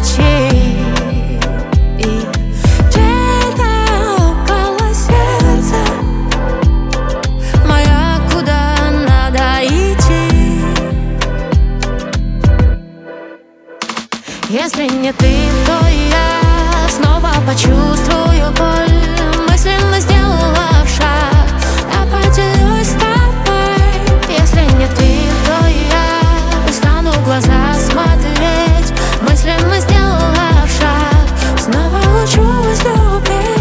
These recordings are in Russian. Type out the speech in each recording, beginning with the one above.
ночи. И где-то около сердца моя, куда надо идти. Если не ты, то я снова почувствую боль. Мысленно сделала шаг, я поделюсь с тобой. Если не ты, то я стану в глаза смотреть. Мысленно сделала шаг, снова учусь любить.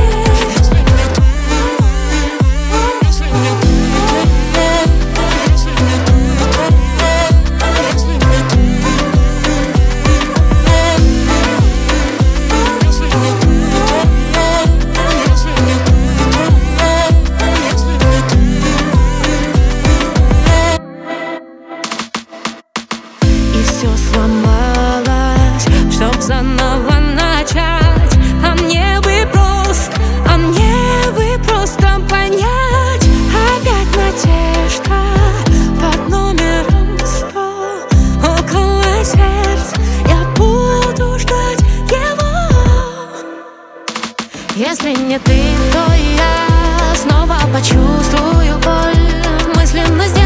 Все сломалось, чтоб заново начать. А мне бы просто понять. Опять надежда под номером 100. Около сердца я буду ждать его. Если не ты, то я снова почувствую боль. Мысленно сделаю